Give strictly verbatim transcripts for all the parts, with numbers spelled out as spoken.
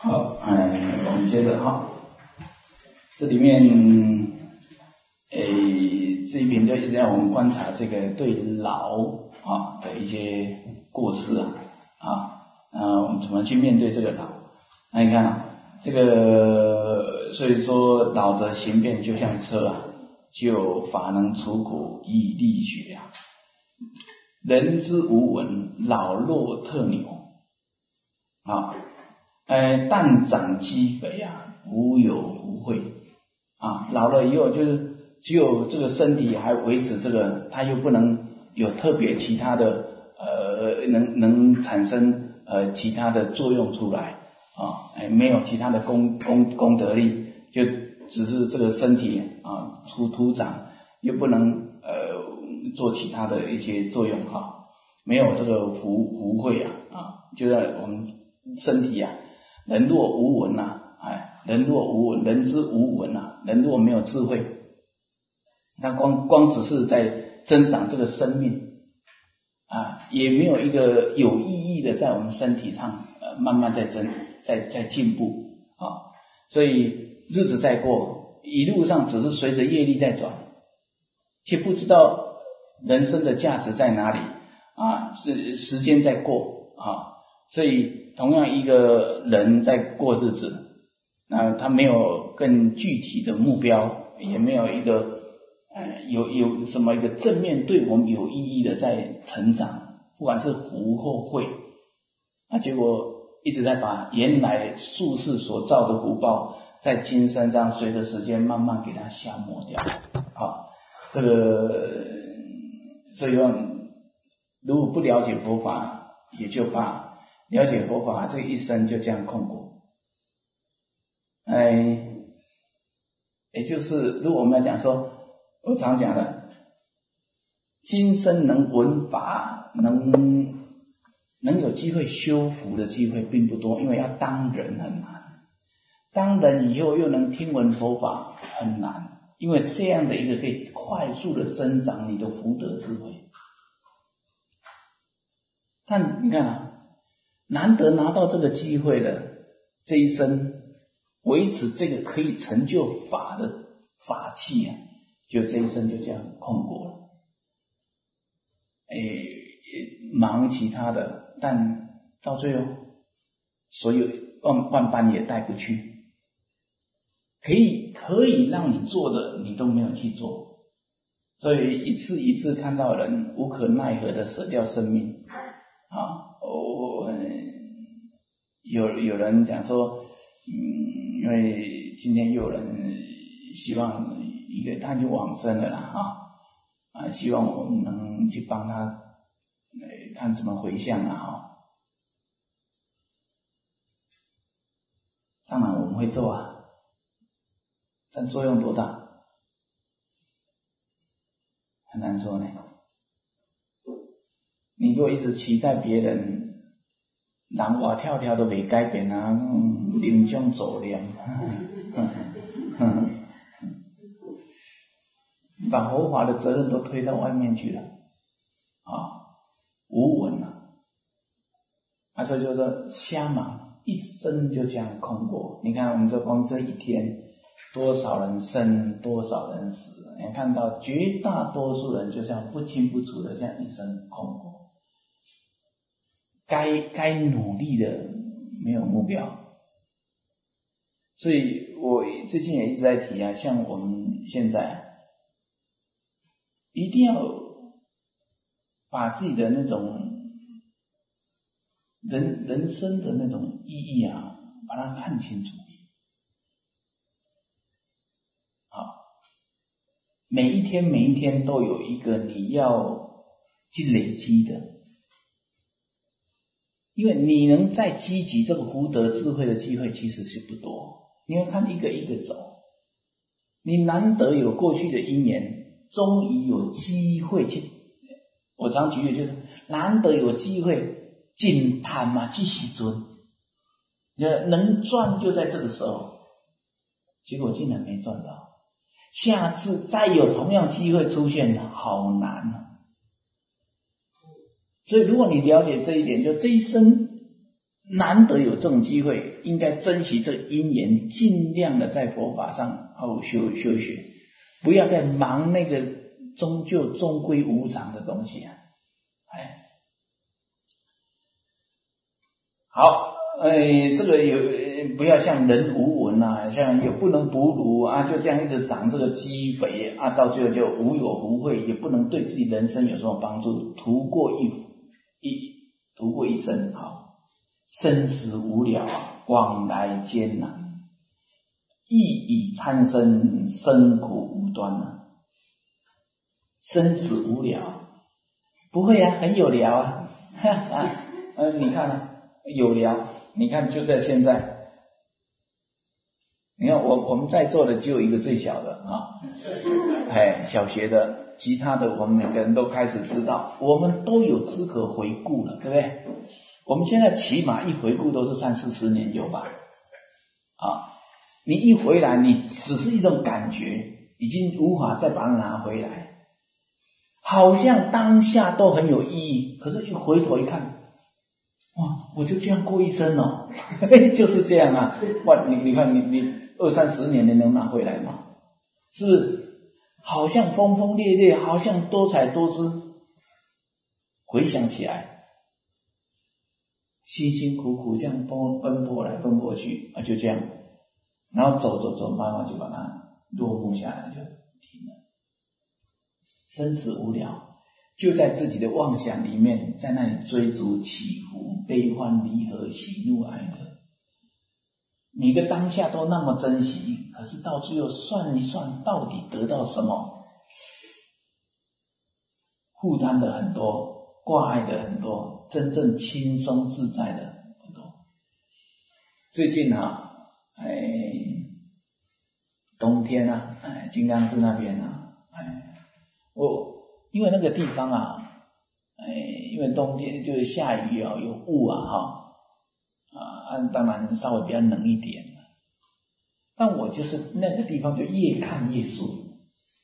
好，哎，我们接着哈，这里面，诶，这一篇就一直让我们观察这个对老啊的一些过失啊，啊，呃，我们怎么去面对这个老？那你看啊，这个所以说老则行变就像车啊，就法能除苦以利学啊，人之无闻，老弱特牛啊。呃，但长肌肥啊，无有福慧啊。老了以后，就是只有这个身体还维持这个，它又不能有特别其他的呃，能能产生呃其他的作用出来啊，哎，没有其他的功功功德力，就只是这个身体啊出徒长，又不能呃做其他的一些作用哈、啊，没有这个福福慧啊啊，就在我们身体啊。人若无闻呐、啊，哎，人若无闻，人之无闻呐、啊，人若没有智慧，那光光只是在增长这个生命啊，也没有一个有意义的在我们身体上呃慢慢在增，在在进步啊，所以日子在过，一路上只是随着业力在转，却不知道人生的价值在哪里啊，是时间在过啊，所以。同样一个人在过日子，那他没有更具体的目标，也没有一个呃有有什么一个正面对我们有意义的在成长，不管是福或慧，那结果一直在把原来宿世所造的福报，在今生这样随着时间慢慢给它消磨掉。好，这个所以说，如果不了解佛法，也就罢。了解佛法，这一生就这样空过。哎，也就是如果我们要讲说，我常讲的，今生能闻法，能能有机会修福的机会并不多，因为要当人很难。当人以后又能听闻佛法很难，因为这样的一个可以快速的增长你的福德智慧。但你看啊。难得拿到这个机会了，这一生维持这个可以成就法的法器啊，就这一生就这样空过了。诶，忙其他的，但到最后，所有万万般也带不去。可以可以让你做的，你都没有去做，所以一次一次看到人无可奈何的舍掉生命啊。我、哦、有有人讲说，嗯，因为今天又有人希望一个他就往生了啦，哈啊，希望我们能去帮他，呃，看怎么回向啊，哈。当然我们会做啊，但作用多大，很难说呢。你如果一直期待别人人活跳跳都没改变啊，临终走念，把佛法的责任都推到外面去了啊，无闻啊，啊，所以就说瞎忙，一生就这样空过。你看，我们就光这一天，多少人生，多少人死，你看到绝大多数人就这样不清不楚的这样一生空过。该该努力的没有目标，所以我最近也一直在提啊，像我们现在一定要把自己的那种人人生的那种意义啊，把它看清楚。好，每一天每一天都有一个你要去累积的。因为你能再积极这个福德智慧的机会其实是不多，你要看一个一个走，你难得有过去的因缘，终于有机会去，我常举例就是难得有机会进摊嘛，去洗尊，能赚就在这个时候，结果竟然没赚到，下次再有同样机会出现，好难啊。所以如果你了解这一点，就这一生难得有这种机会，应该珍惜这因缘，尽量的在佛法上好修修学，不要再忙那个终究终归无常的东西啊！哎，好，哎，这个有不要像人无闻啊，像也不能哺乳啊，就这样一直长这个肌肥啊，到最后就无有福慧，也不能对自己人生有什么帮助，图过一一图过一生啊。生死无了啊，往来艰难，亦以贪生，生苦无端啊。生死无了，不会啊，很有聊啊，哈哈，呃，你看啊，有聊，你看就在现在，你看我我们在座的只有一个最小的啊，哎，小学的，其他的我们每个人都开始知道，我们都有资格回顾了，对不对？我们现在起码一回顾都是三四十年有吧？啊，你一回来，你只是一种感觉，已经无法再把它拿回来，好像当下都很有意义，可是一回头一看，哇，我就这样过一生哦，就是这样啊！哇，你你看你你二三十年你能拿回来吗？是，好像轰轰烈烈，好像多彩多姿，回想起来。辛辛苦苦这样奔奔波来奔波去啊，就这样，然后走走走，慢慢就把它落幕下来，就停了。生死无了，就在自己的妄想里面，在那里追逐起伏、悲欢离合、喜怒哀乐，每个当下都那么珍惜，可是到最后算一算，到底得到什么？负担的很多，挂碍的很多。真正轻松自在的不多。最近啊，哎，冬天啊，哎，金刚寺那边啊，哎，我因为那个地方啊，哎，因为冬天就是下雨啊，有雾啊，哈，啊，当然稍微比较冷一点。但我就是那个地方就越看越舒服，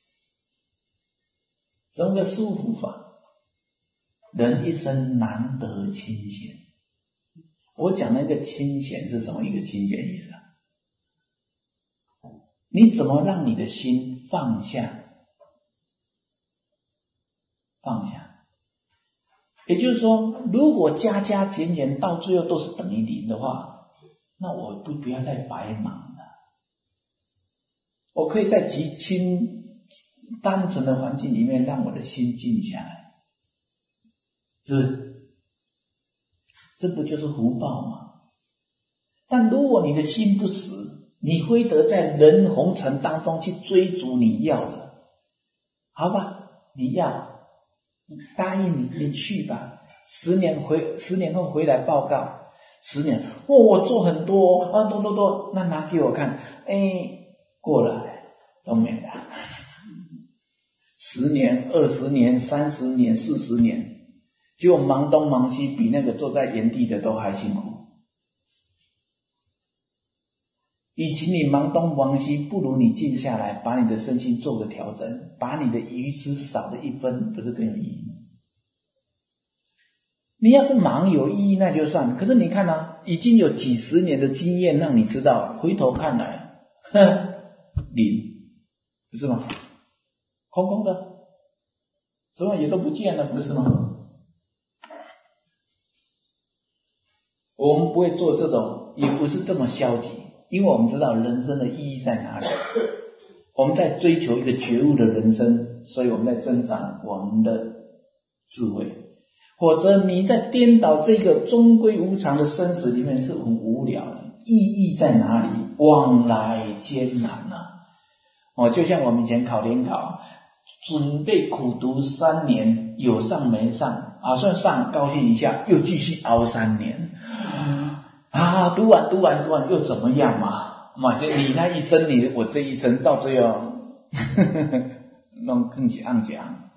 怎么个舒服法？人一生难得清闲，我讲那个清闲是什么一个清闲意思啊？你怎么让你的心放下？放下，也就是说，如果加加减减到最后都是等于零的话，那我不不要再白忙了。我可以在极清单纯的环境里面，让我的心静下来。是不是？这不就是福报吗？但如果你的心不死，你会得在人红尘当中去追逐你要的，好吧？你要答应你，你去吧。十年回，十年后回来报告，十年，哦，我做很多啊，多多多，那拿给我看，哎，过了都没了。十年、二十年、三十年、四十年。就忙东忙西，比那个坐在原地的都还辛苦。与其你忙东忙西，不如你静下来，把你的身心做个调整，把你的愚痴少了一分，不是更有意义？你要是忙有意义那就算，可是你看啊，已经有几十年的经验让你知道，回头看来，呵，零，不是吗？空空的，什么也都不见了，不是吗？我们不会做这种，也不是这么消极，因为我们知道人生的意义在哪里。我们在追求一个觉悟的人生，所以我们在增长我们的智慧。否则你在颠倒这个终归无常的生死里面是很无聊的，意义在哪里？往来艰难啊！哦，就像我们以前考联考，准备苦读三年，有上没上啊？算上高兴一下，又继续熬三年。啊，读完读完读完又怎么样嘛？嘛，就你那一生，你我这一生，到最后，弄更加暗讲。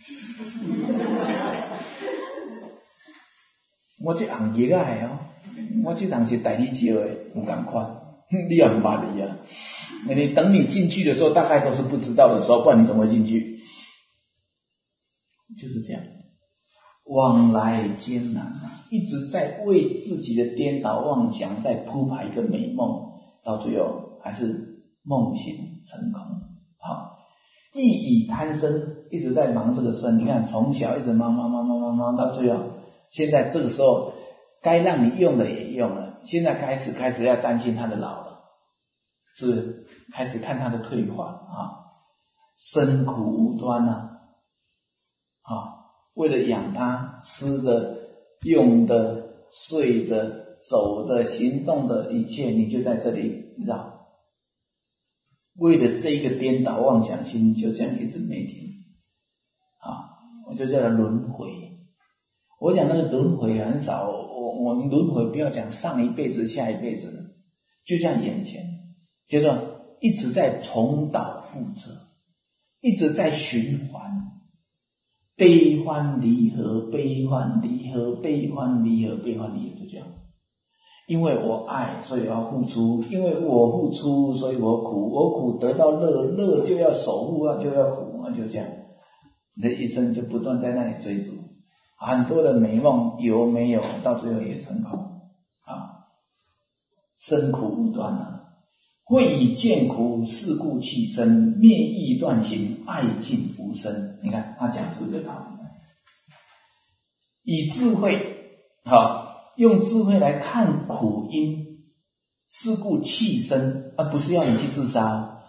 我这红叶啊哦，我这人是代理教的，有同款，你也唔捌你啊？你等你进去的时候，大概都是不知道的时候，不然你怎么会进去？就是这样。 往来艰难啊，一直在为自己的颠倒妄想在铺排一个美梦，到最后还是梦醒成空。好，亦以贪生，一直在忙这个生。你看从小一直忙忙忙忙忙忙到最后，现在这个时候该让你用的也用了，现在开始开始要担心他的老了，是不是？开始看他的退化啊，生苦无端啊，啊，为了养他，吃的、用的、睡的、走的、行动的一切，你就在这里绕，为了这个颠倒妄想心，就这样一直没停啊，我就叫它轮回。我讲那个轮回很少，我我们轮回不要讲上一辈子、下一辈子，就像眼前，就说一直在重蹈覆辙，一直在循环，悲欢离合，悲欢离合，悲欢离合，悲欢离合，就这样。因为我爱，所以要付出；因为我付出，所以我苦。我苦得到乐，乐就要守护啊，就要苦啊，就这样。你的一生就不断在那里追逐，很多的美梦有没有，到最后也成空啊，生苦无端啊。会以见苦，是故弃生，灭意断行，爱尽无生。你看他讲出这个道理，以智慧，好，用智慧来看苦因，是故弃生，而不是要你去自杀。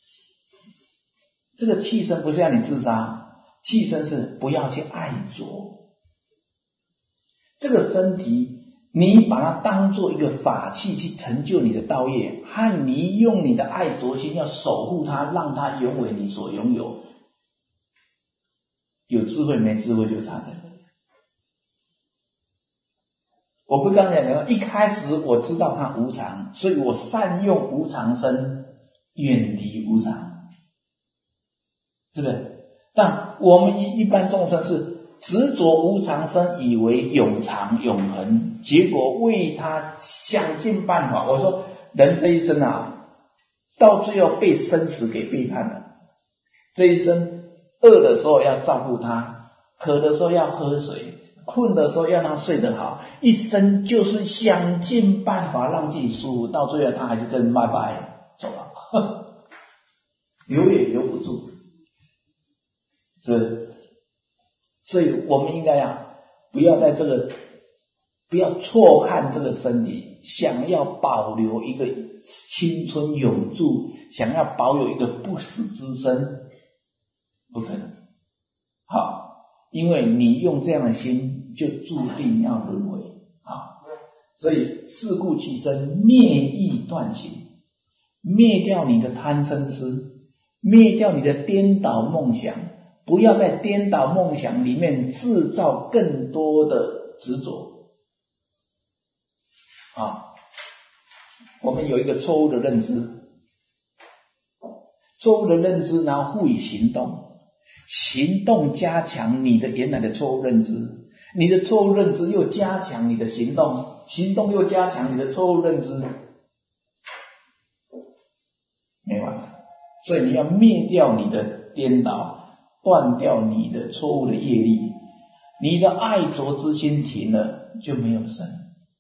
这个弃生不是要你自杀，弃生是不要去爱着这个身体。你把它当做一个法器去成就你的道业，和你用你的爱着心要守护它，让它永为你所拥有。有智慧没智慧就差在这里。我不刚才讲了，一开始我知道它无常，所以我善用无常身，远离无常，是不是？但我们一一般众生是执着无常身，以为永长永恒，结果为他想尽办法。我说人这一生啊，到最后被生死给背叛了。这一生饿的时候要照顾他，渴的时候要喝水，困的时候要让他睡得好，一生就是想尽办法让自己舒服，到最后他还是跟拜拜走了，留也留不住，是。所以我们应该啊，不要在这个，不要错看这个身体，想要保留一个青春永驻，想要保有一个不死之身，不可能。好，因为你用这样的心，就注定要轮回啊。所以是故弃生，灭意断行，灭掉你的贪嗔痴，灭掉你的颠倒梦想。不要在颠倒梦想里面制造更多的执着啊！我们有一个错误的认知，错误的认知，然后赋予行动，行动加强你的原来的错误认知，你的错误认知又加强你的行动，行动又加强你的错误认知，没完了。所以你要灭掉你的颠倒，断掉你的错误的业力，你的爱着之心停了，就没有生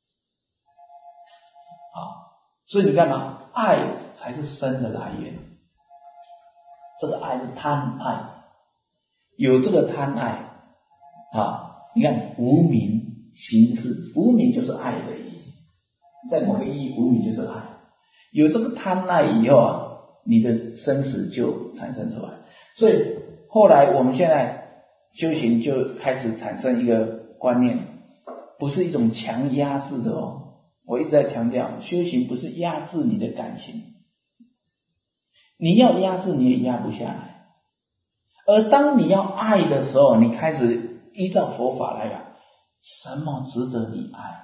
啊。所以你看嘛，爱才是生的来源。这个爱是贪爱，有这个贪爱啊。你看无明行识，无明就是爱的意思，在某个意义，无明就是爱。有这个贪爱以后啊，你的生死就产生出来。所以后来我们现在修行就开始产生一个观念，不是一种强压制的哦。我一直在强调，修行不是压制你的感情，你要压制你也压不下来。而当你要爱的时候，你开始依照佛法来讲，什么值得你爱？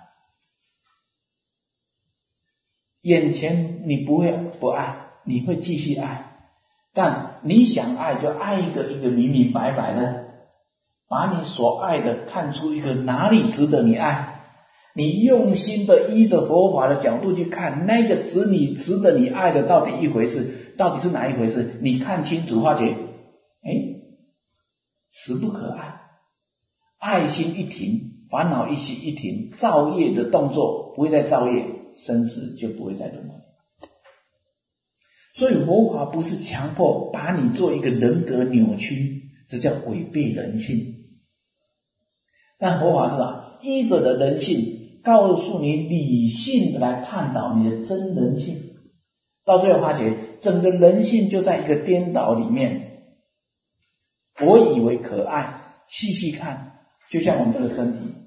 眼前你不会不爱，你会继续爱。但你想爱就爱一个一个明明白白的，把你所爱的看出一个哪里值得你爱，你用心的依着佛法的角度去看，那个值你值得你爱的到底一回事，到底是哪一回事？你看清楚发觉，哎，实不可爱， 爱心一停，烦恼一息一停，造业的动作不会再造业，生死就不会再轮回。所以佛法不是强迫把你做一个人格扭曲，这叫违背人性。但佛法是吧，依着的人性告诉你理性的来探讨你的真人性，到最后发觉整个人性就在一个颠倒里面。我以为可爱，细细看，就像我们这个身体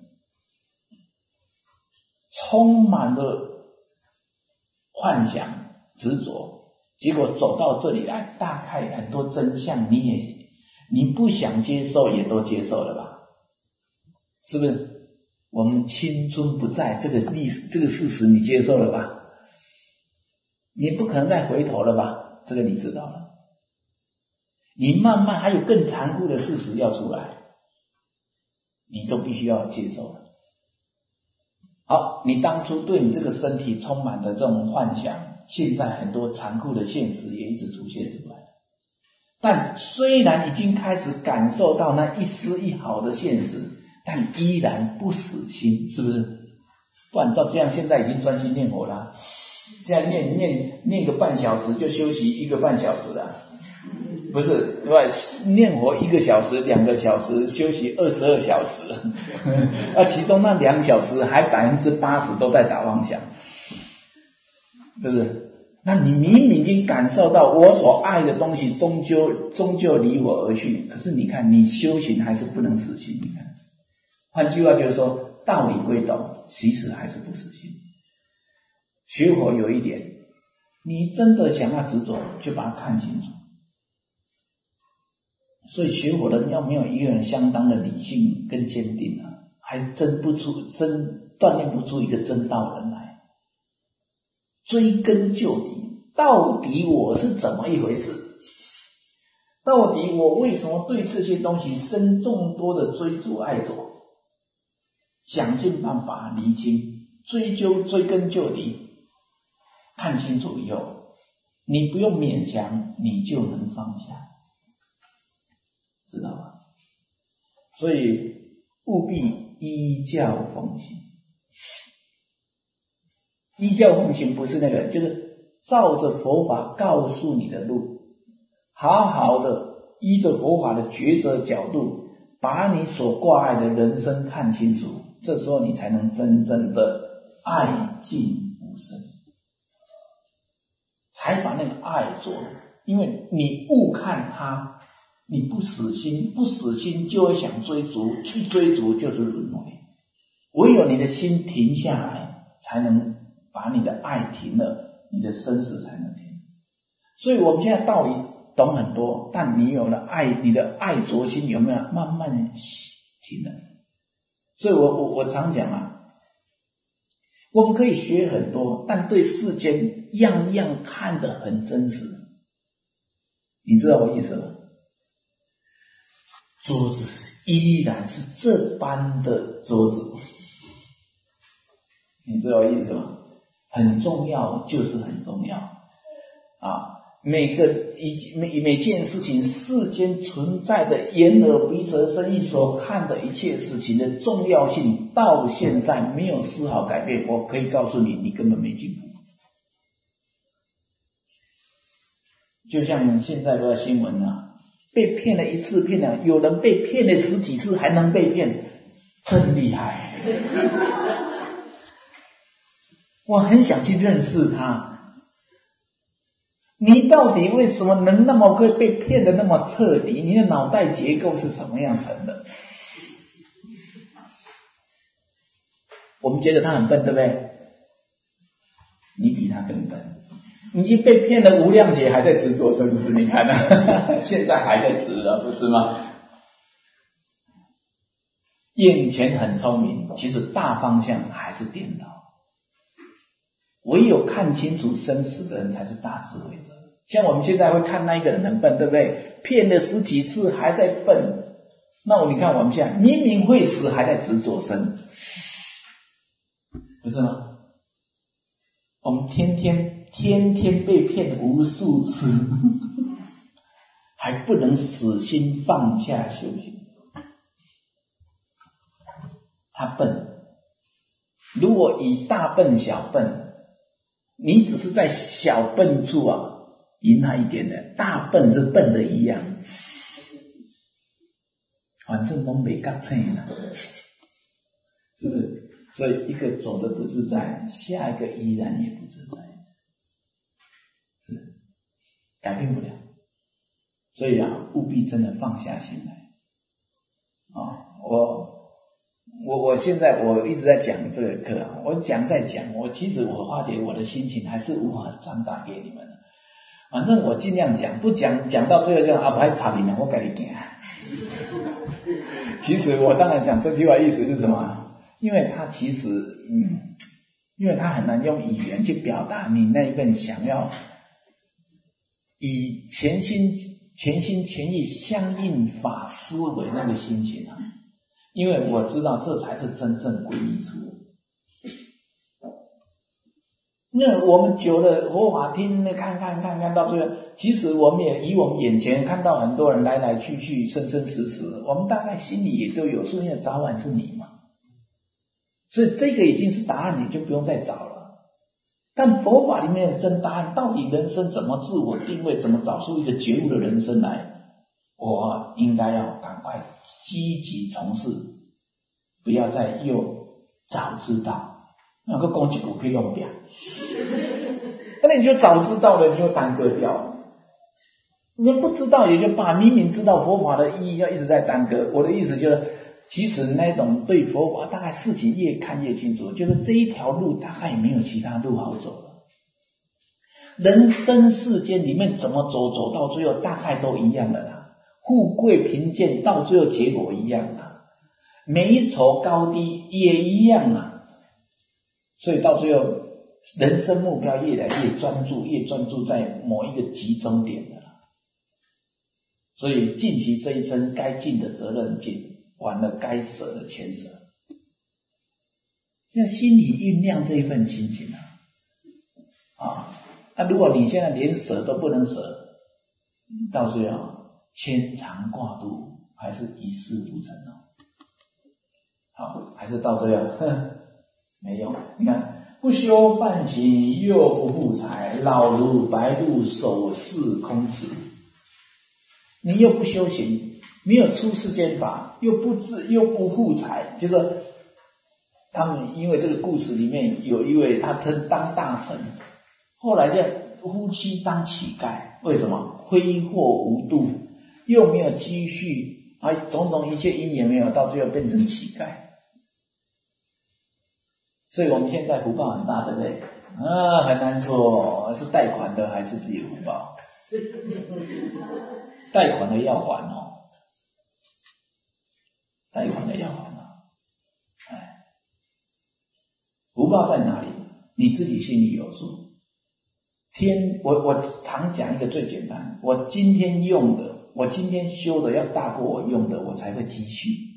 充满了幻想执着，结果走到这里来，大概很多真相你也你不想接受也都接受了吧，是不是？我们青春不在，这个历史这个事实你接受了吧？你不可能再回头了吧？这个你知道了。你慢慢还有更残酷的事实要出来，你都必须要接受了。好，你当初对你这个身体充满的这种幻想，现在很多残酷的现实也一直出现出来。但虽然已经开始感受到那一丝一毫的现实，但依然不死心，是不是？不然照这样，现在已经专心念佛了，这样念念念个半小时就休息一个半小时了，不是？对吧？念佛一个小时、两个小时，休息二十二小时，啊，其中那两小时还百分之八十都在打妄想，是不是？那你明明已经感受到我所爱的东西终究终究离我而去，可是你看你修行还是不能死心。你看，换句话就是说，道理归懂，其实还是不死心。学佛有一点，你真的想要执着，就把它看清楚。所以学佛的人要没有一个人相当的理性跟坚定啊，还真不出真锻炼不出一个真道人来。追根究底，到底我是怎么一回事？到底我为什么对这些东西生众多的追逐爱着？想尽办法厘清，追究追根究底，看清楚以后，你不用勉强，你就能放下，知道吗？所以务必依教奉行。依教奉行不是那个，就是照着佛法告诉你的路，好好的依着佛法的抉择角度，把你所挂碍的人生看清楚，这时候你才能真正的爱尽无生，才把那个爱做。因为你误看它，你不死心，不死心就会想追逐，去追逐就是轮回。唯有你的心停下来，才能把你的爱停了，你的生死才能停。所以我们现在道理懂很多，但你有了爱，你的爱着心有没有慢慢停了？所以我我我常讲啊，我们可以学很多，但对世间样样看得很真实。你知道我意思吗？桌子依然是这般的桌子，你知道我意思吗？很重要，就是很重要啊！每个一每每件事情，世间存在的眼耳鼻舌身意所看的一切事情的重要性，到现在没有丝毫改变。我可以告诉你，你根本没进步。就像现在的新闻啊，被骗了一次骗了，有人被骗了十几次还能被骗，真厉害！我很想去认识他，你到底为什么能那么会被骗得那么彻底？你的脑袋结构是什么样成的？我们觉得他很笨，对不对？你比他更笨，你已经被骗了无量劫，还在执着生死，你看啊，现在还在执了，不是吗？眼前很聪明，其实大方向还是颠倒。唯有看清楚生死的人才是大智慧者。像我们现在会看那一个人很笨，对不对？骗了十几次还在笨，那我你看我们现在明明会死还在执着生，不是吗？我们天天天天被骗无数次，还不能死心放下修行他笨。如果以大笨小笨，你只是在小笨处啊赢他一点的，大笨是笨的一样，反正都没搞成了，是不是？所以一个走的不自在，下一个依然也不自在，是改变不了。所以啊，务必真的放下心来啊！我我我现在我一直在讲这个课啊，我讲在讲，我其实我发觉我的心情还是无法传达给你们的。反正我尽量讲，不讲讲到最后这样啊，不还差你呢，我给你讲。其实我当然讲这句话意思是什么？因为他其实嗯，因为他很难用语言去表达你那一份想要以全心全心全意相应法思维那个心情啊。因为我知道这才是真正皈依处。那我们久了佛法听看看看看到最后，其实我们也以我们眼前看到很多人来来去去生生死死，我们大概心里也都有数，因为早晚是你嘛，所以这个已经是答案，你就不用再找了。但佛法里面的真答案，到底人生怎么自我定位，怎么找出一个觉悟的人生来，我应该要赶快积极从事，不要再又早知道。那个攻击股可以用掉，那你就早知道了，你就耽搁掉了。你不知道也就罢，明明知道佛法的意义，要一直在耽搁。我的意思就是，其实那种对佛法大概事情越看越清楚，就是这一条路大概也没有其他路好走了。人生世间里面怎么走，走到最后大概都一样的啦，富贵贫贱到最后结果一样啊，美丑高低也一样啊。所以到最后人生目标越来越专注，越专注在某一个集中点的了。所以尽其这一生该尽的责任尽，完了该舍的全舍。要心里酝酿这一份心情啊！啊，那如果你现在连舍都不能舍，到最后牵肠挂肚，还是一事无成哦。好，还是到最后，呵没用。你看，不修梵行，又不护财，老如白鹿，手是空持。你又不修行，没有出世间法，又不自又不护财，就是他们因为这个故事里面有一位他曾当大臣，后来就夫妻当乞丐，为什么？挥霍无度，又没有积蓄，啊，种种一切因缘没有，到最后变成乞丐。所以我们现在福报很大，对不对？啊，很难说是贷款的还是自己的福报。贷款的要还哦，贷款的要还哦。哎，福报在哪里？你自己心里有数。天，我我常讲一个最简单，我今天用的，我今天修的要大过我用的，我才会积蓄。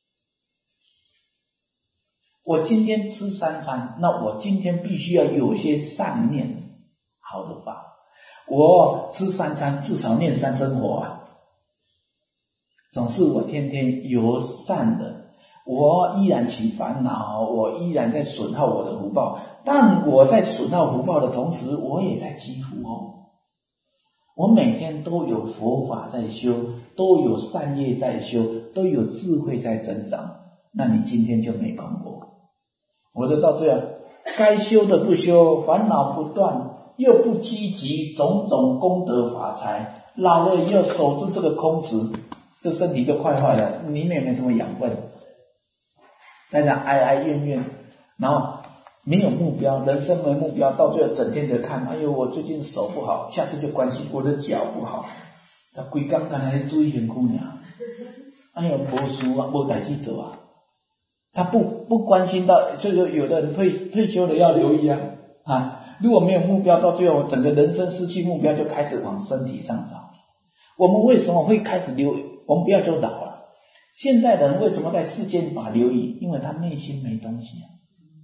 我今天吃三餐，那我今天必须要有些善念，好的法。我吃三餐至少念三生活啊，总是我天天有善的，我依然起烦恼，我依然在损耗我的福报，但我在损耗福报的同时，我也在积福哦。我每天都有佛法在修，都有善业在修，都有智慧在增长，那你今天就没空过。我的到最后，该修的不修，烦恼不断，又不积极，种种功德法财，老了又守住这个空执，这身体都快坏了，里面没什么养分，在那哀哀怨怨，然后没有目标，人生没目标，到最后整天在看，哎呦，我最近手不好，下次就关心我的脚不好，他规刚刚才注意很姑娘，哎呦，没事啊，没代志做啊。他不不关心到，就是有的人退退休了要留意啊啊！如果没有目标，到最后整个人生失去目标，就开始往身体上找。我们为什么会开始留意？我们不要说老了，现在人为什么在世间法留意？因为他内心没东西啊。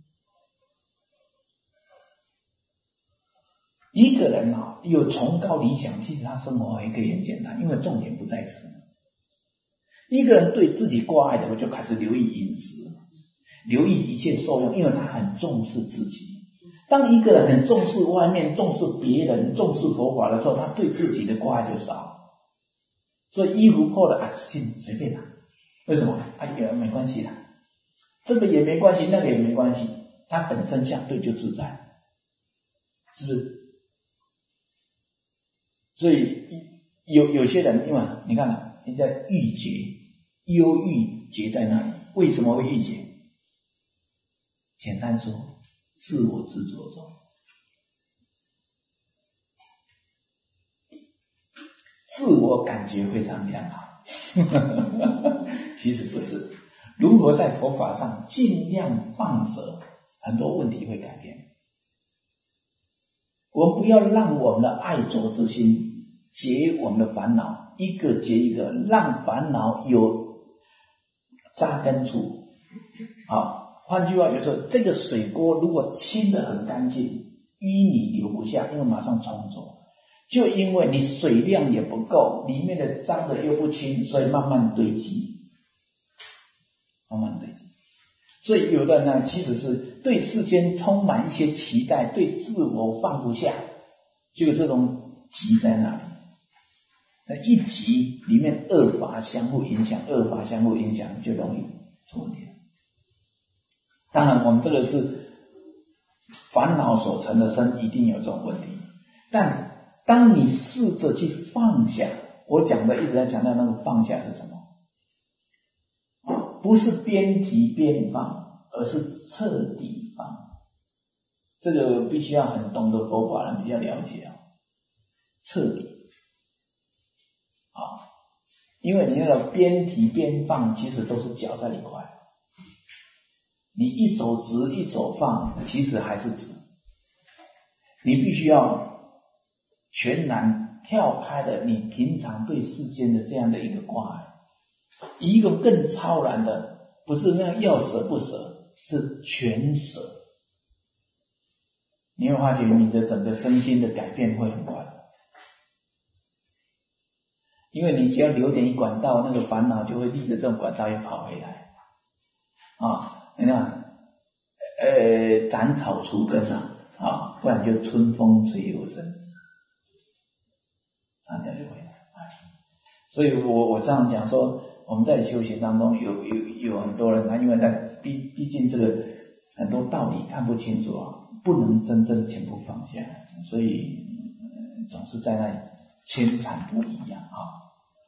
一个人啊有崇高理想，其实他生活也可以很简单，因为重点不在此。一个人对自己挂碍的，我就开始留意饮食。 留意一切受用，因为他很重视自己。当一个人很重视外面、重视别人、重视佛法的时候，他对自己的关爱就少。所以衣服破了啊，随便拿，为什么？啊，也没关系的，这个也没关系，那个也没关系，他本身相对就自在，是不是？所以有有些人，因为你看啊，你在郁结，忧郁结在那里，为什么会郁结？简单说，自我执着中。自我感觉非常良好其实不是，如何在佛法上尽量放舍，很多问题会改变。我们不要让我们的爱着之心结我们的烦恼，一个结一个，让烦恼有扎根处。好，换句话就是说，这个水锅如果清得很干净，淤泥留不下，因为马上冲走。就因为你水量也不够，里面的脏的又不清，所以慢慢堆积，慢慢堆积。所以有的人呢，其实是对世间充满一些期待，对自我放不下，就有这种急在那里。那一急，里面恶法相互影响，恶法相互影响，就容易出问题。当然，我们这个是烦恼所成的身，一定有这种问题，但当你试着去放下，我讲的一直在强调那个放下是什么？不是边提边放，而是彻底放。这个必须要很懂得佛法人比较了解啊，彻底啊，因为你那个边提边放，其实都是搅在一块。你一手执一手放，其实还是执。你必须要全然跳开了你平常对世间的这样的一个关爱，以一个更超然的，不是那样要舍不舍，是全舍。你会发觉你的整个身心的改变会很快，因为你只要留点一管道，那个烦恼就会立着这种管道又跑回来啊！你看，呃，斩草除根啊，啊，不然就春风吹又生。大家就会来，所以我我这样讲说，我们在修行当中有有有很多人，他因为在毕毕竟这个很多道理看不清楚啊，不能真正全部放下，所以、呃、总是在那里牵缠不一样啊。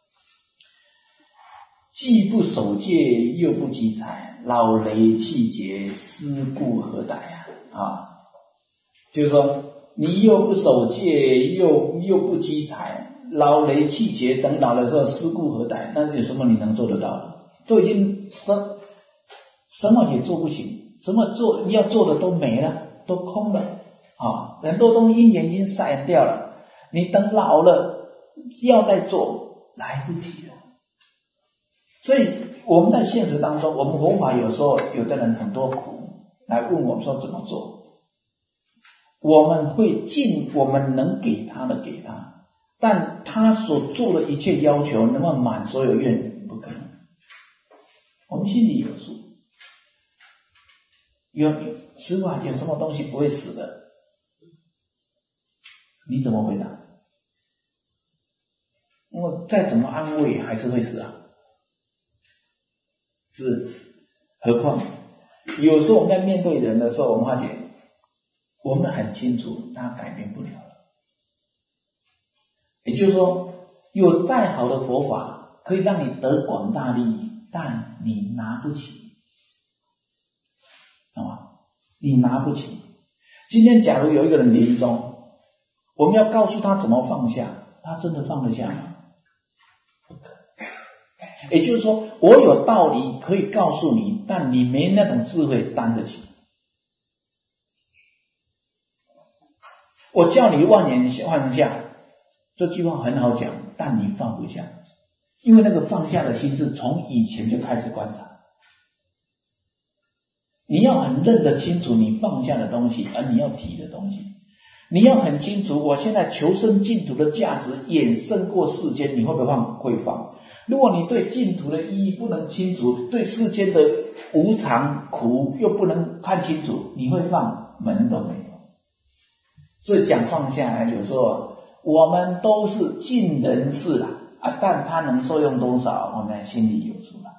既不守戒，又不积财，老雷气节，思故何歹啊！啊，就是说。你又不守戒，又又不积财，老雷气节，等老的时候思故何歹？那有什么你能做得到的？都已经什什么也做不行，什么做你要做的都没了，都空了啊！很多东西因缘已经散掉了，你等老了要再做来不及了。所以我们在现实当中，我们佛法有时候有的人很多苦来问我们说怎么做。我们会尽我们能给他的给他，但他所做的一切要求能不能满所有愿？不可能。我们心里有数。有师父啊，有什么东西不会死的？你怎么回答？我再怎么安慰还是会死啊。是，何况有时候我们在面对人的时候，我们发觉我们很清楚他改变不了了。也就是说，有再好的佛法可以让你得广大利益，但你拿不起，懂吗？你拿不起。今天假如有一个人临终，我们要告诉他怎么放下，他真的放得下吗？不可能。也就是说，我有道理可以告诉你，但你没那种智慧担得起。我叫你万年放下，这句话很好讲，但你放不下，因为那个放下的心是从以前就开始观察。你要很认得清楚你放下的东西，而你要提的东西，你要很清楚，我现在求生净土的价值远胜过世间，你会不会放？会放。如果你对净土的意义不能清楚，对世间的无常苦又不能看清楚，你会放门都没有。所以讲放下来，有时候我们都是尽人事啦啊，但他能受用多少，我们心里有数啦，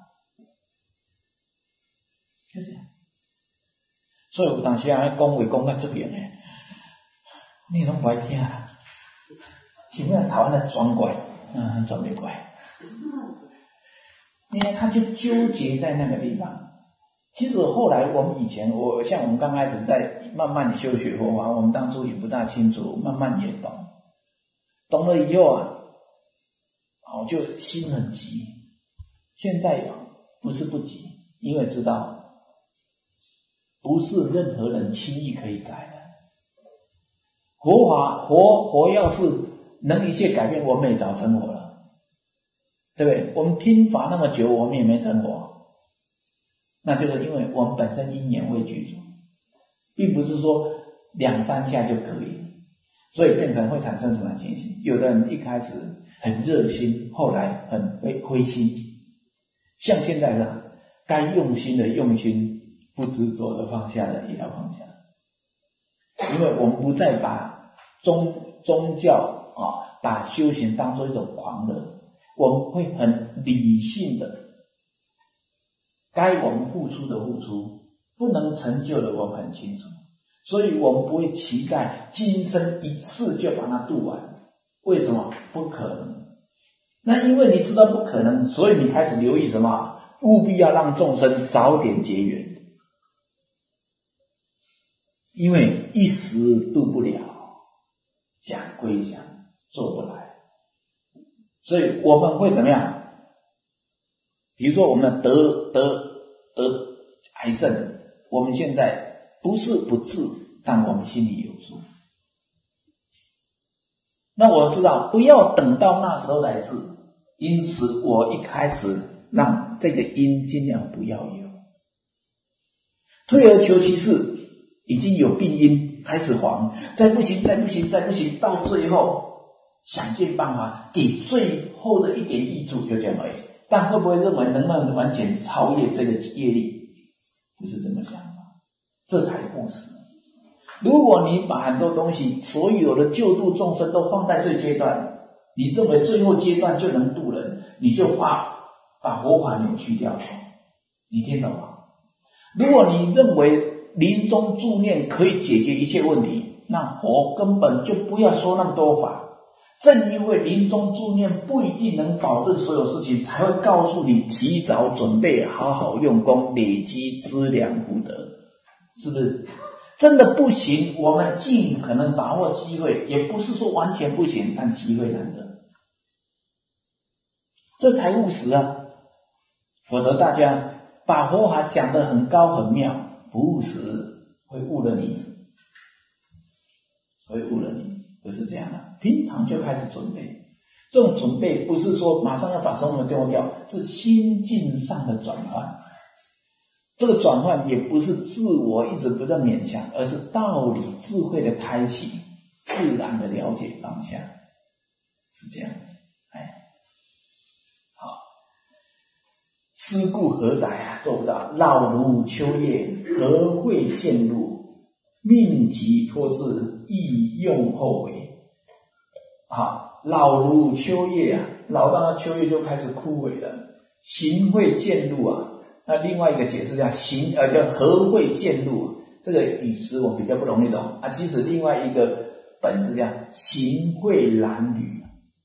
就这样。所以有当时啊，讲话讲到这边呢，你拢不爱听啦，前面台湾的转过来，嗯，转不过来，因为他就纠结在那个地方。其实后来我们以前，我像我们刚开始在慢慢的修学佛法，我们当初也不大清楚，慢慢也懂，懂了以后啊，哦，就心很急。现在不是不急，因为知道不是任何人轻易可以改的。佛法佛佛要是能一切改变，我们也早成佛了，对不对？我们听法那么久，我们也没成佛。那就是因为我们本身因缘未具足，并不是说两三下就可以，所以变成会产生什么情形？有的人一开始很热心，后来很灰心，像现在呢，该用心的用心，不执着的放下的也要放下，因为我们不再把宗宗教啊，把修行当作一种狂热，我们会很理性的。该我们付出的付出，不能成就的我们很清楚，所以我们不会期待今生一次就把它度完。为什么？不可能。那因为你知道不可能，所以你开始留意什么？务必要让众生早点结缘，因为一时度不了，讲归讲，做不来，所以我们会怎么样？比如说我们得得得癌症，我们现在不是不治，但我们心里有数。那我知道不要等到那时候来治，因此我一开始让这个因尽量不要有。退而求其次，已经有病因开始黄，再不行再不行再不行，到最后想尽办法给最后的一点益处，就这样而已。但会不会认为能不能完全超越这个业力？不是这么想法，这才务实。如果你把很多东西，所有的救度众生都放在这阶段，你认为最后阶段就能度人，你就怕把佛法扭曲掉了。你听懂吗？如果你认为临终助念可以解决一切问题，那佛根本就不要说那么多法。正因为临终助念不一定能保证所有事情，才会告诉你提早准备，好好用功，累积资粮福德，是不是？真的不行，我们尽可能把握机会，也不是说完全不行，但机会难得，这才务实啊。否则大家把佛法讲得很高很妙，不务实，会误了你，会误了你。不是这样的，平常就开始准备。这种准备不是说马上要把生活丢掉，是心境上的转换。这个转换也不是自我一直不断勉强，而是道理智慧的开启，自然的了解当下，是这样。哎，好，思故何歹啊，做不到。老如秋叶，何会见入？命急脱志，亦用后悔。啊，老如秋叶啊，老到那秋叶就开始枯萎了。行会渐入啊，那另外一个解释叫行呃叫何会渐入，这个语词我比较不容易懂啊。其实另外一个本质叫行会褴褛，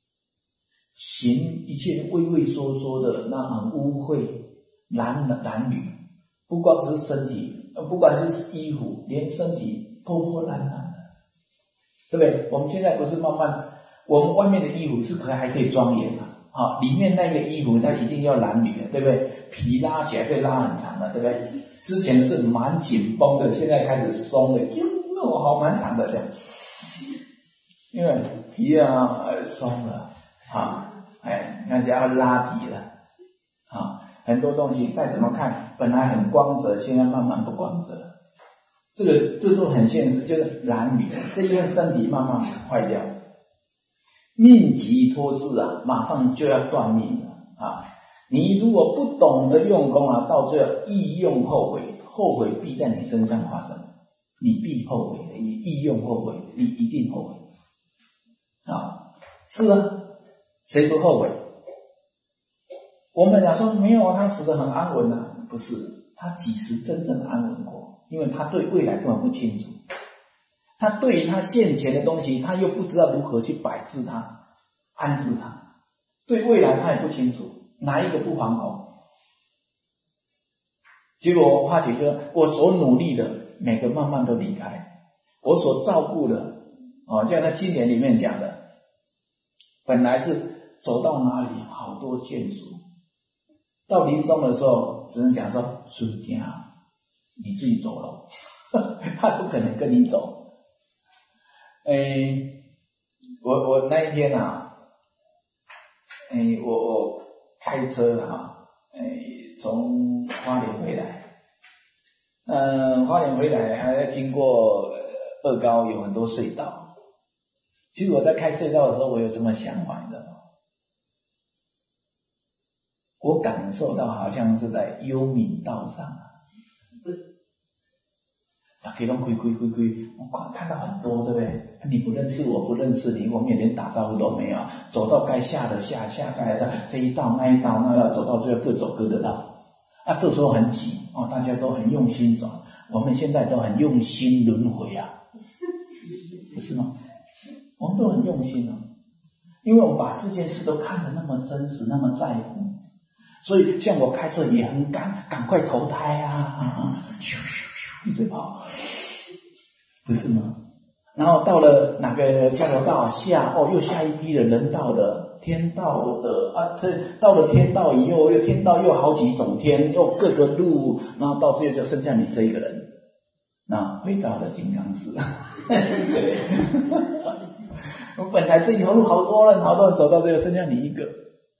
行一切畏畏缩缩的，那很污秽褴褴褛，不光只是身体。不管是衣服，连身体破破烂烂的，对不对？我们现在不是慢慢，我们外面的衣服是可以还可以庄严的，啊，里面那个衣服它一定要褴褛的，对不对？皮拉起来可以拉很长的，对不对？之前是蛮紧绷的，现在开始松了，哟，好蛮长的这样，因为皮啊松了啊，哎，那就要拉皮了啊。很多东西再怎么看本来很光泽，现在慢慢不光泽，这个这都很现实，就是褴褛，这因为身体慢慢坏掉，命急脱志啊，马上就要断命了啊！ 你如果不懂得用功啊，到最后易用后悔，后悔必在你身上发生，你必后悔的，易用后悔，你一定后悔啊！是啊，谁不后悔？我们讲说没有，他死得很安稳啊，不是，他几时真正安稳过？因为他对未来根本不清楚，他对于他现前的东西，他又不知道如何去摆置它、安置它，对未来他也不清楚，哪一个不惶恐？结果我发觉说，我所努力的每个慢慢都离开，我所照顾的，哦，就像在经典里面讲的，本来是走到哪里好多眷属，到临终的时候只能讲说孙家你自己走了，他不可能跟你走。诶，我我那一天啊，诶，我我开车啊，诶，从花莲回来，嗯，花莲回来还要经过二高有很多隧道。其实我在开隧道的时候，我有这么想法，你知道吗？我感受到好像是在幽冥道上啊，大家都开开开开，我看到很多，对不对？你不认识我，不认识你，我们也连打招呼都没有，走到该下的下，下该的这一道那一道那要走到最后各走各的道。啊，这时候很挤哦，大家都很用心转，我们现在都很用心轮回啊，不是吗？我们都很用心啊，因为我们把这件事都看得那么真实，那么在乎，所以像我开车也很赶，赶快投胎啊，咻咻咻一直跑，不是吗？然后到了哪个交流道下，哦，又下一批的人道的、天道的啊，到了天道以后，又天道又好几种天，又各个路，然后到最后就剩下你这一个人，那回到了金刚寺。对，我本来这条路好多人，好多人走到最后剩下你一个，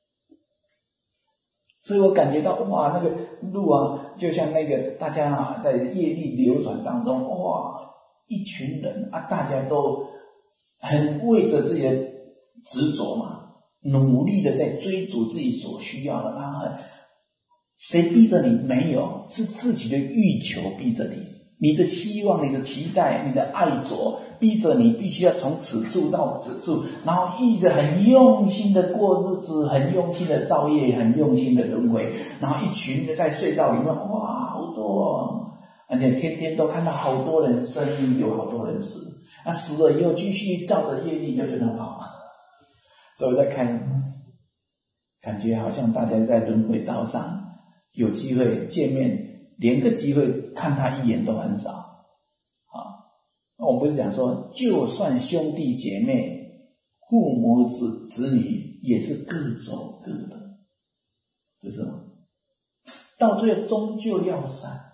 所以我感觉到哇，那个路啊，就像那个大家啊，在业力流转当中，哇。一群人啊，大家都很为着自己的执着嘛，努力的在追逐自己所需要的啊。谁逼着你？没有，是自己的欲求逼着你，你的希望、你的期待、你的爱着逼着你，必须要从此处到此处，然后一直很用心的过日子，很用心的造业，很用心的轮回，然后一群人在隧道里面，哇，好多哦。而且天天都看到好多人生，有好多人死，那死了以后继续照着业力就觉得很好。所以我在看，感觉好像大家在轮回道上有机会见面，连个机会看他一眼都很少啊。我们不是讲说，就算兄弟姐妹、父母子子女也是各走各的，不是吗？到最后终究要散。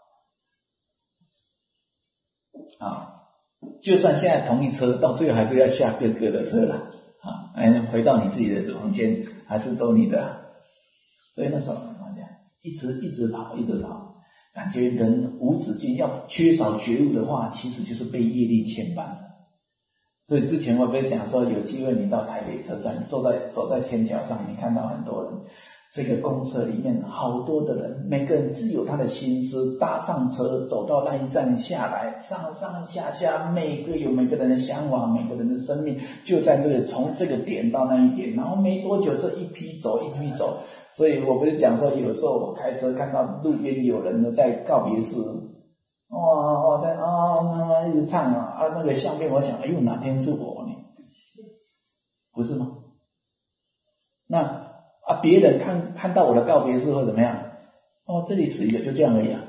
啊，就算现在同一车，到最后还是要下各个的车了啊！哎，回到你自己的房间，还是走你的、啊。所以那时候一直一直跑，一直跑，感觉人无止境。要缺少觉悟的话，其实就是被业力牵绊着。所以之前我不是讲说，有机会你到台北车站，坐在走在天桥上，你看到很多人。这个公车里面好多的人，每个人自有他的心思，搭上车走到那一站下来，上上下下每个有每个人的想法，每个人的生命就在这个从这个点到那一点，然后没多久这一批走一批走。所以我不是讲说，有时候我开车看到路边有人呢在告别式，哇哇在啊那么一直唱啊啊那个相片，我想哎呦哪天是我呢？不是吗？那啊，别人看看到我的告别式或怎么样？哦，这里死一个，就这样而已啊。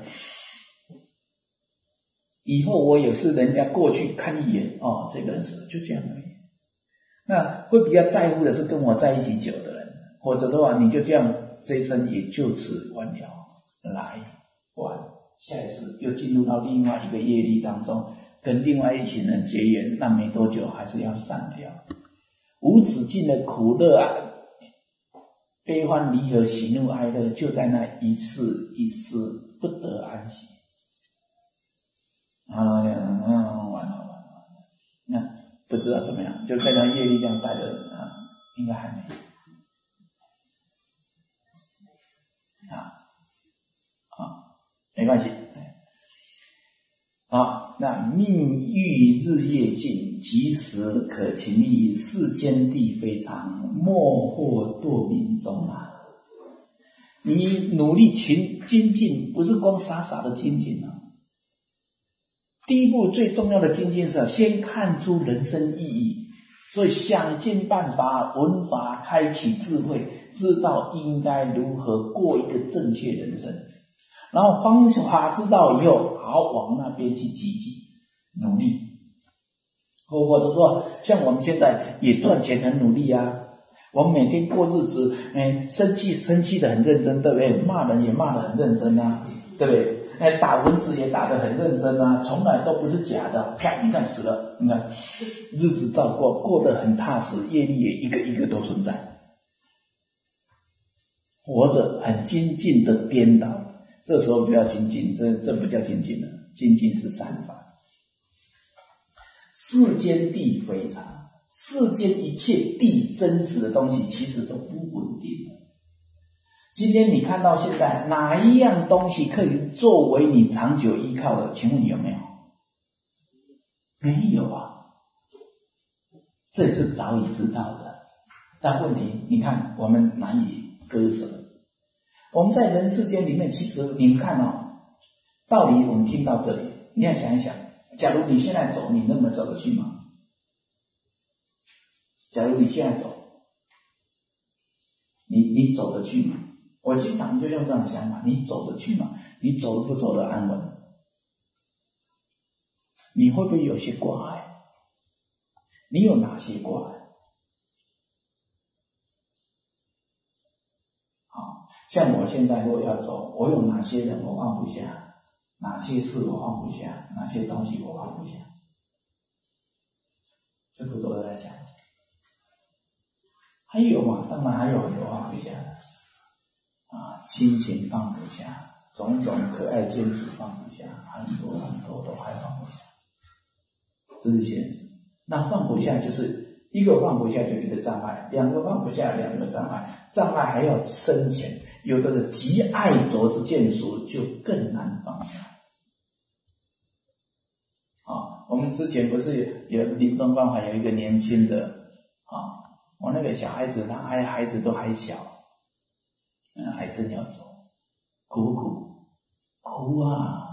以后我也是人家过去看一眼，哦，这个人死了，就这样而已。那会比较在乎的是跟我在一起久的人，或者的话，你就这样，这一生也就此完了，来完，下一次又进入到另外一个业力当中，跟另外一群人结缘，那没多久还是要散掉，无止境的苦乐啊。悲欢离合喜怒哀乐就在那一世一世不得安息啊！嗯，完了完了完了，那不知道怎么样，就在那业力这样带着啊，应该还没。 没关系。好，那命欲日夜尽，其实可勤益，世间地非常，莫或堕民中啊。你努力勤精进，不是光傻傻的精进啊。第一步最重要的精进是先看出人生意义，所以想尽办法闻法开启智慧，知道应该如何过一个正确人生，然后方法知道以后，好往那边去积极努力，或者说像我们现在也赚钱很努力啊，我们每天过日子，哎，生气生气的很认真，对不对？骂人也骂得很认真啊，对不对？哎，打蚊子也打得很认真啊，从来都不是假的，啪，你看死了，你看日子照过，过得很踏实，业力也一个一个都存在，活着很精进的颠倒。这时候不要精进，这这不叫精进了，精进是善法。世间地非常，世间一切地真实的东西其实都不稳定的。今天你看到现在哪一样东西可以作为你长久依靠的？请问有没有？没有啊，这是早已知道的。但问题你看我们难以割舍。我们在人世间里面，其实你看哦，道理我们听到这里，你要想一想，假如你现在走，你能不能走得去吗？假如你现在走，你你走得去吗？我经常就用这样想法，你走得去吗？你走不走得安稳？你会不会有些挂碍？你有哪些挂碍？好，像我现在如果要走，我有哪些人我放不下，哪些事我放不下，哪些东西我放不下，这个都在想。还有嘛，当然还有很多放不下啊，亲情放不下，种种可爱建筑放不下，很多很多都还放不下，这是现实。那放不下就是一个放不下就一个障碍，两个放不下两个障碍，障碍还要深浅，有的是极爱着之见属，就更难放下。啊，我们之前不是有临终关怀有一个年轻的啊。我那个小孩子，他还孩子都还小，嗯，还真要走，苦苦苦啊！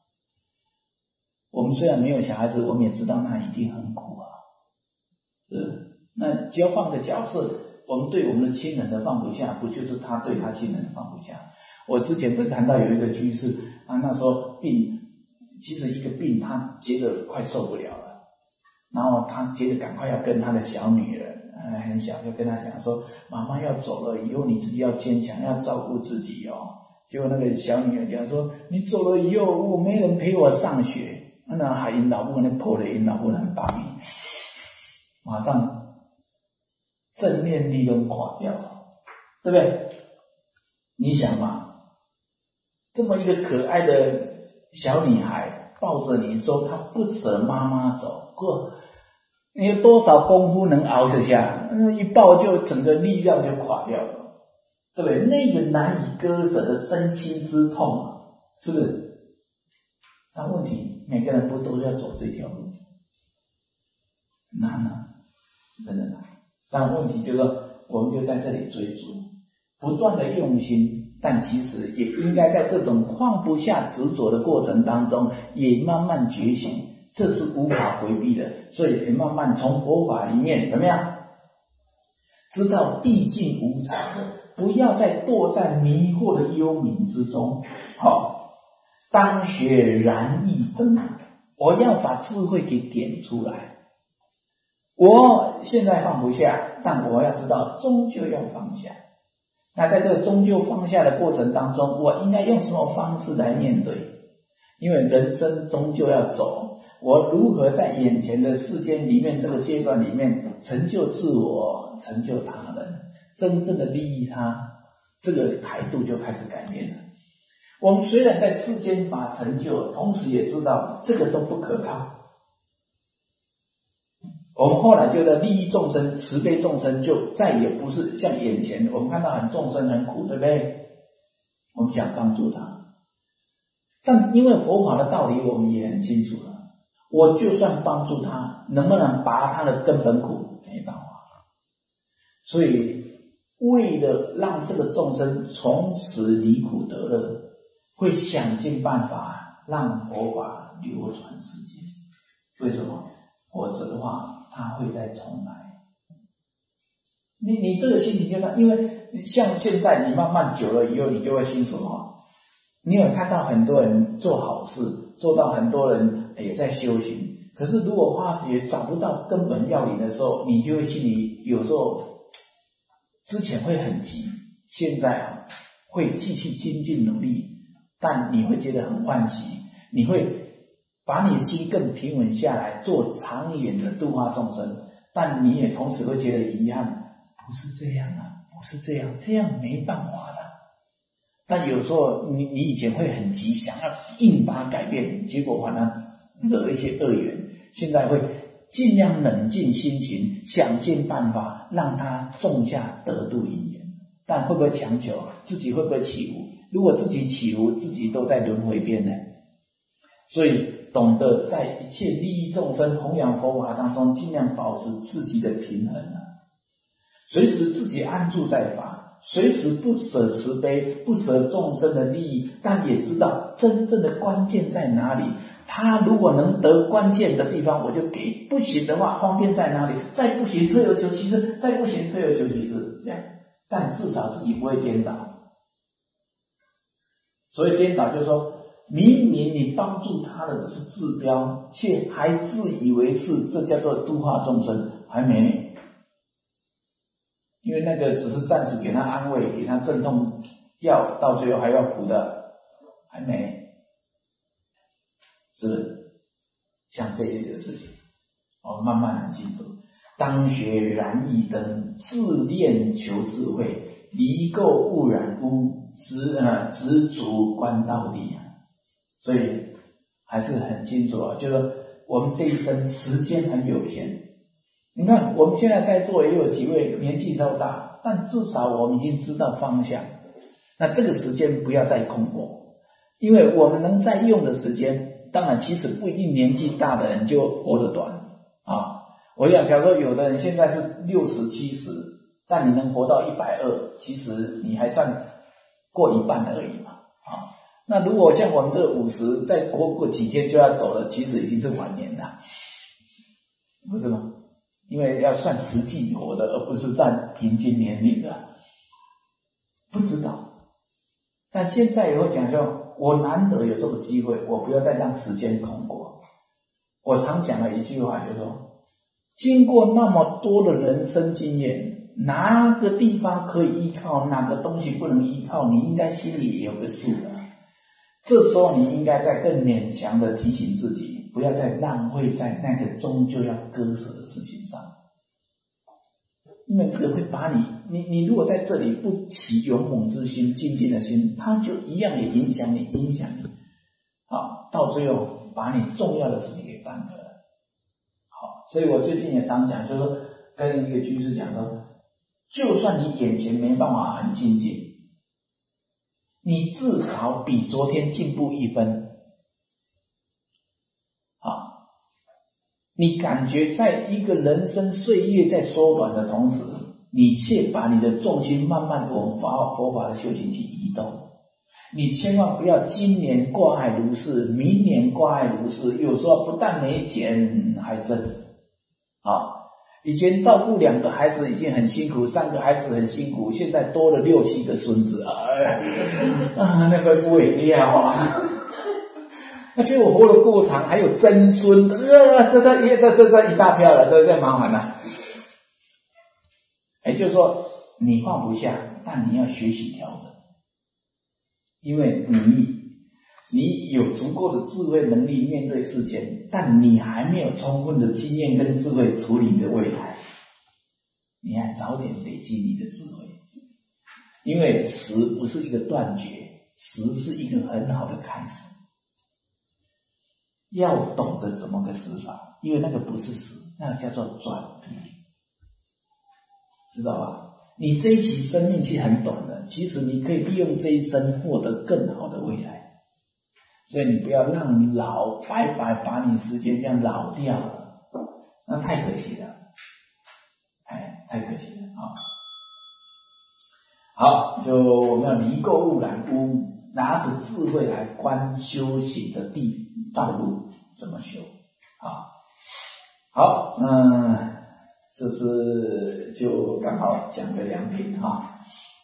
我们虽然没有小孩子，我们也知道那一定很苦啊。是，那只要换个角色，我们对我们的亲人的放不下，不就是他对他亲人的放不下？我之前不是谈到有一个居士，他那时候病，其实一个病他觉得快受不了了，然后他接着赶快要跟他的小女儿。很小就跟他讲说，妈妈要走了以后你自己要坚强，要照顾自己哦。结果那个小女儿讲说，你走了以后我没人陪我上学，那还因老母那破了因老母很帮你，马上正念力都垮掉，对不对？你想嘛，这么一个可爱的小女孩抱着你说她不舍妈妈走，过你有多少功夫能熬得下？一抱就整个力量就垮掉了，对不对？那个难以割舍的身心之痛啊，是不是？但问题每个人不都要走这条路？难啊，真的难。但问题就是说，我们就在这里追逐，不断的用心，但其实也应该在这种放不下执着的过程当中，也慢慢觉醒。这是无法回避的，所以也慢慢从佛法里面怎么样知道毕竟无常，不要再堕在迷惑的幽冥之中。好，当学燃一灯，我要把智慧给点出来。我现在放不下，但我要知道终究要放下。那在这个终究放下的过程当中，我应该用什么方式来面对？因为人生终究要走，我如何在眼前的世间里面这个阶段里面成就自我，成就他人，真正的利益他，这个态度就开始改变了。我们虽然在世间法成就，同时也知道这个都不可靠。我们后来觉得利益众生、慈悲众生，就再也不是像眼前我们看到很众生很苦，对不对？我们想帮助他， 但因为佛法的道理我们也很清楚了，我就算帮助他，能不能拔他的根本苦，没办法。所以为了让这个众生从此离苦得乐，会想尽办法让佛法流传世界。为什么？否则的话他会再重来。你你这个心情就像，因为像现在你慢慢久了以后，你就会清楚哈。你有看到很多人做好事，做到很多人也在修行，可是如果发觉找不到根本要领的时候，你就会心里有时候之前会很急，现在啊会继续精进努力，但你会觉得很惋惜，你会把你的心更平稳下来，做长远的度化众生，但你也同时会觉得遗憾，不是这样啊，不是这样，这样没办法的。但有时候你你以前会很急，想要硬把它改变，结果反而惹一些恶缘，现在会尽量冷静心情，想尽办法让他种下得度因缘。但会不会强求？自己会不会起伏？如果自己起伏，自己都在轮回边呢。所以懂得在一切利益众生、弘扬佛法当中，尽量保持自己的平衡啊，随时自己安住在法，随时不舍慈悲，不舍众生的利益，但也知道真正的关键在哪里。他如果能得关键的地方，我就给；不行的话，方便在哪里？再不行，退而求其次；再不行，退而求其次。这样，但至少自己不会颠倒。所以颠倒就是说，明明你帮助他的只是治标，却还自以为是，这叫做度化众生，还没。因为那个只是暂时给他安慰，给他镇痛药，到最后还要苦的，还没。是不是？像这一类的事情，我们慢慢很清楚。当学燃一灯，自炼求智慧，离垢勿染污，执呃执足观道地啊。所以还是很清楚啊，就是说我们这一生时间很有限。你看我们现在在座也有几位年纪稍大，但至少我们已经知道方向。那这个时间不要再空过，因为我们能再用的时间。当然其实不一定年纪大的人就活得短啊。我想假如说有的人现在是六十七十，但你能活到一百二，其实你还算过一半而已嘛啊。那如果像我们这五十，再过过几天就要走了，其实已经是晚年了，不是吗？因为要算实际活的，而不是占平均年龄的。不知道，但现在也会讲说，我难得有这个机会，我不要再让时间空过。我常讲的一句话就是说，经过那么多的人生经验，哪个地方可以依靠，哪个东西不能依靠，你应该心里也有个数的。这时候你应该再更勉强的提醒自己，不要再浪费在那个终究要割舍的事情上。因为这个会把你，你你如果在这里不起勇猛之心、精进的心，它就一样也影响你，影响你，啊，到最后把你重要的事情给耽搁了。好，所以我最近也常讲，就是说跟一个居士讲说，就算你眼前没办法很精进，你至少比昨天进步一分。你感觉在一个人生岁月在缩短的同时，你却把你的重心慢慢往法佛法的修行去移动。你千万不要今年挂碍如是，明年挂碍如是，有时候不但没减还增啊！以前照顾两个孩子已经很辛苦，三个孩子很辛苦，现在多了六七个孙子啊，啊那个不为料啊！那结果活得过长，还有曾孙，呃，这这这这这一大票了，这这麻烦了。也就是说，你放不下，但你要学习调整，因为你你有足够的智慧能力面对世间，但你还没有充分的经验跟智慧处理你的未来，你还早点累积你的智慧，因为死不是一个断绝，死是一个很好的开始。要懂得怎么个死法，因为那个不是死，那个叫做转变，知道吧？你这一期生命其实很短的，其实你可以利用这一生获得更好的未来。 所以你不要让老白白把你时间这样老掉了，那太可惜了，哎，太可惜了啊！好，就我们要离垢污染污，拿着智慧来观修行的地道路怎么修啊？好，嗯，这是就刚好讲个两点哈。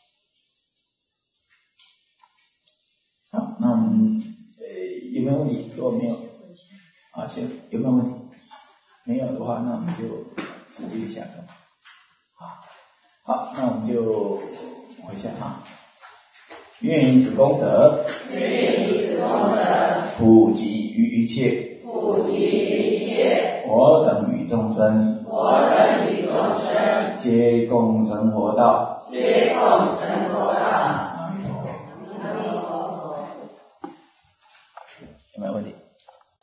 好，那我们呃有没有问题？如果没有，啊，行，有没有问题？没有的话，那我们就直接下课。好，好，那我们就回下啊。愿以此功德， 愿以此功德， 普及于一切， 普及于一切， 我等与众生， 我等与众生， 皆共成佛道， 皆